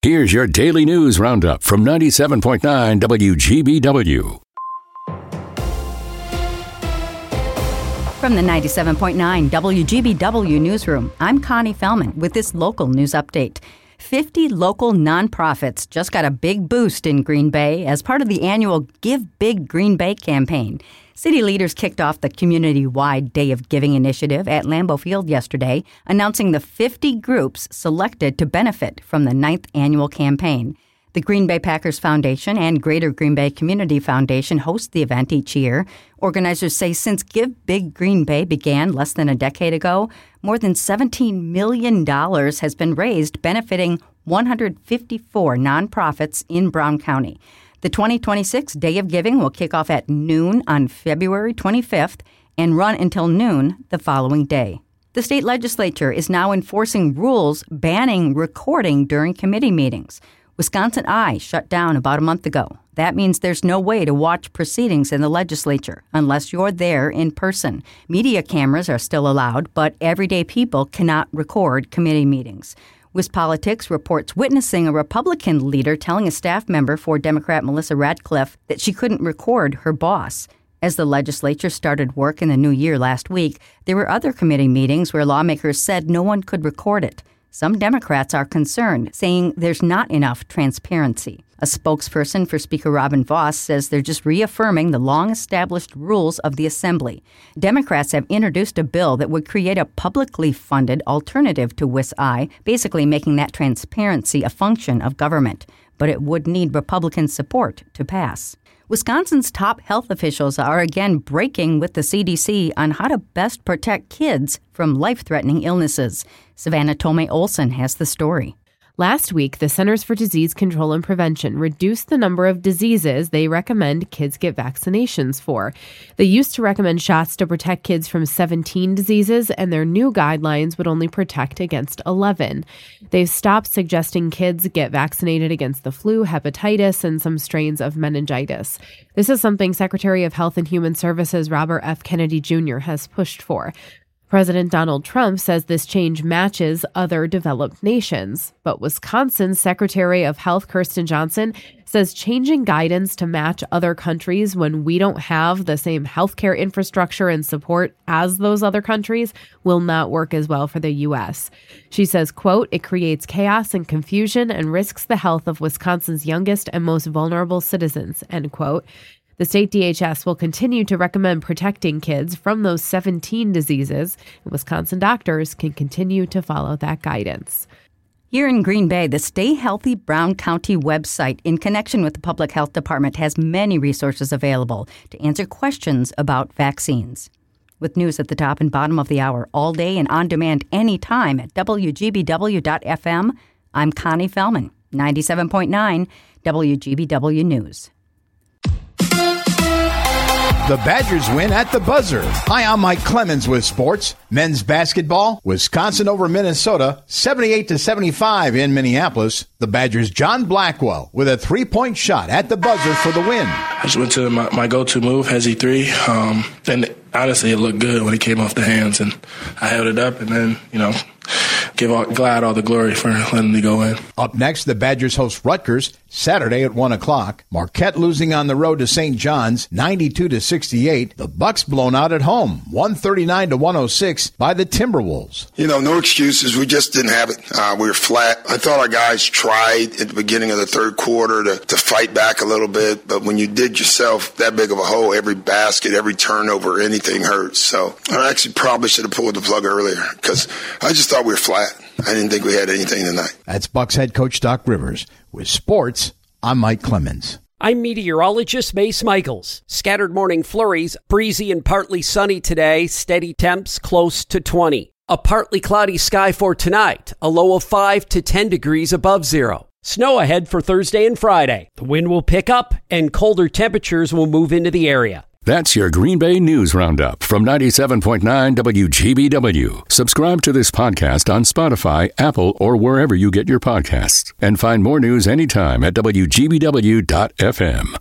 Here's your daily news roundup from 97.9 WGBW. From the 97.9 WGBW newsroom, I'm Connie Fellman with this local news update. 50 local nonprofits just got a big boost in Green Bay as part of the annual Give Big Green Bay campaign. City leaders kicked off the community-wide Day of Giving initiative at Lambeau Field yesterday, announcing the 50 groups selected to benefit from the 9th annual campaign. The Green Bay Packers Foundation and Greater Green Bay Community Foundation host the event each year. Organizers say since Give Big Green Bay began less than a decade ago, more than $17 million has been raised benefiting 154 nonprofits in Brown County. The 2026 Day of Giving will kick off at noon on February 25th and run until noon the following day. The state legislature is now enforcing rules banning recording during committee meetings. Wisconsin Eye shut down about a month ago. That means there's no way to watch proceedings in the legislature unless you're there in person. Media cameras are still allowed, but everyday people cannot record committee meetings. WisPolitics reports witnessing a Republican leader telling a staff member for Democrat Melissa Radcliffe that she couldn't record her boss. As the legislature started work in the new year last week, there were other committee meetings where lawmakers said no one could record it. Some Democrats are concerned, saying there's not enough transparency. A spokesperson for Speaker Robin Vos says they're just reaffirming the long-established rules of the Assembly. Democrats have introduced a bill that would create a publicly funded alternative to WisI, basically making that transparency a function of government. But it would need Republican support to pass. Wisconsin's top health officials are again breaking with the CDC on how to best protect kids from life-threatening illnesses. Savannah Tomei-Olson has the story. Last week, the Centers for Disease Control and Prevention reduced the number of diseases they recommend kids get vaccinations for. They used to recommend shots to protect kids from 17 diseases, and their new guidelines would only protect against 11. They've stopped suggesting kids get vaccinated against the flu, hepatitis, and some strains of meningitis. This is something Secretary of Health and Human Services Robert F. Kennedy Jr. has pushed for. President Donald Trump says this change matches other developed nations. But Wisconsin's Secretary of Health, Kirsten Johnson, says changing guidance to match other countries when we don't have the same healthcare infrastructure and support as those other countries will not work as well for the U.S. She says, quote, "It creates chaos and confusion and risks the health of Wisconsin's youngest and most vulnerable citizens," end quote. The state DHS will continue to recommend protecting kids from those 17 diseases, and Wisconsin doctors can continue to follow that guidance. Here in Green Bay, the Stay Healthy Brown County website, in connection with the Public Health Department, has many resources available to answer questions about vaccines. With news at the top and bottom of the hour all day and on demand anytime at WGBW.FM, I'm Connie Fellman, 97.9 WGBW News. The Badgers win at the buzzer. Hi, I'm Mike Clemens with sports. Men's basketball, Wisconsin over Minnesota, 78-75 in Minneapolis. The Badgers' John Blackwell with a three-point shot at the buzzer for the win. I just went to my go-to move, Hezzy 3. And honestly, it looked good when it came off the hands, and I held it up, and then, give Glad all the glory for letting me go in. Up next, the Badgers host Rutgers Saturday at 1 o'clock. Marquette losing on the road to St. John's 92-68. The Bucks blown out at home 139-106 by the Timberwolves. No excuses. We just didn't have it. We were flat. I thought our guys tried at the beginning of the third quarter to fight back a little bit, but when you dig yourself that big of a hole, every basket, every turnover, anything hurts. So I actually probably should have pulled the plug earlier because I just thought we were flat. I didn't think we had anything tonight. That's Bucks head coach Doc Rivers. With sports, I'm Mike Clemens. I'm meteorologist Mace Michaels. Scattered morning flurries, breezy and partly sunny today, steady temps close to 20. A partly cloudy sky for tonight, a low of 5 to 10 degrees above zero. Snow ahead for Thursday and Friday. The wind will pick up and colder temperatures will move into the area. That's your Green Bay News Roundup from 97.9 WGBW. Subscribe to this podcast on Spotify, Apple, or wherever you get your podcasts. And find more news anytime at WGBW.FM.